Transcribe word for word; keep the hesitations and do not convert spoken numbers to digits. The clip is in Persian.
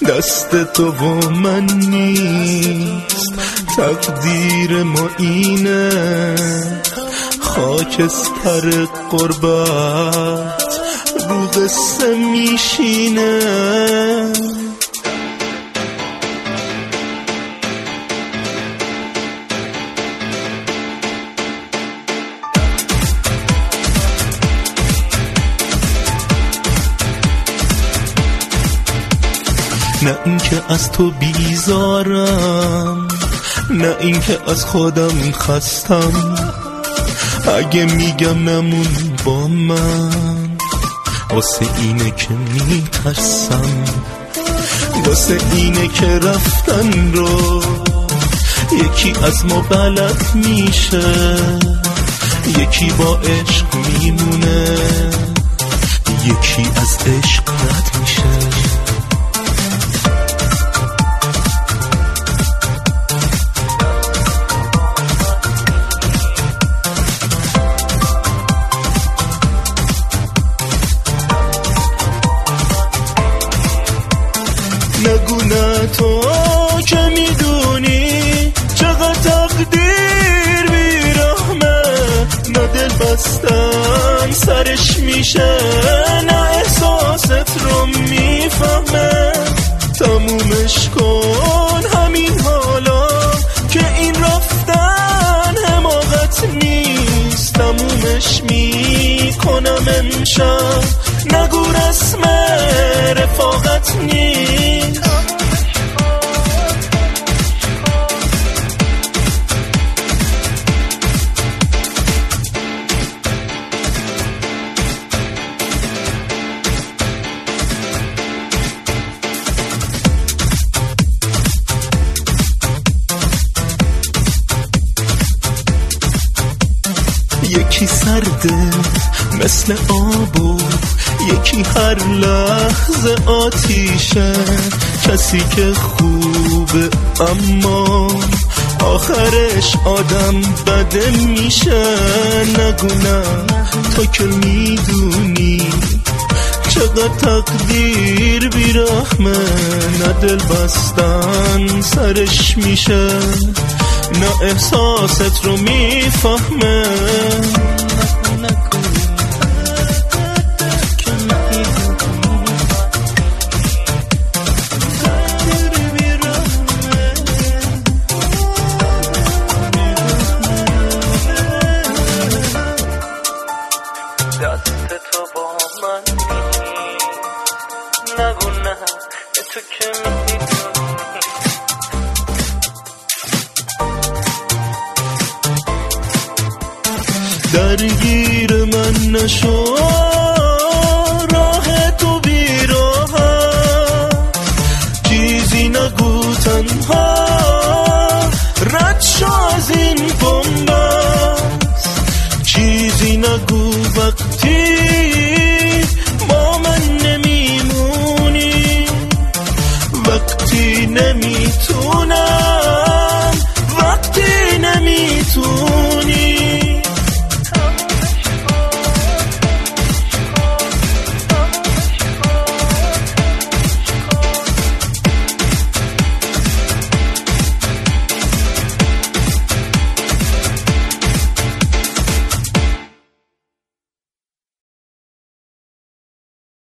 دست تو و من نیست، تقدیر ما اینه، خاکستر قربت رو قصه میشینه. نه اینکه از تو بیزارم، نه اینکه از خودم خستم، اگه میگم نمون با من واسه اینه که میترسم، واسه اینه که رفتن رو یکی از ما بلد میشه، یکی با عشق میمونه، یکی از عشق رد میشه. نگو نه تو که میدونی چقدر تقدیر بیرحمه، نه دل بستن سرش میشه، نه احساست رو میفهمه. تمومش کن همین حالا که این رفتن حماقت نیست، تمومش میکنم امشب، نگو رسم رفاقت نیست. یکی سرده مثل آبو، یکی هر لحظه آتیشه، کسی که خوبه اما آخرش آدم بده میشه. نگو نه تو که میدونی چقدر تقدیر بیرحمه، نه دل بستن سرش میشه، نه احساست رو میفهمه. دست تو با من نیست، نگو نه تو که میدونی. درگیر من نشو راه تو بیراحت، چیزی نگو تنها رد شو از این بنبست، چیزی نگو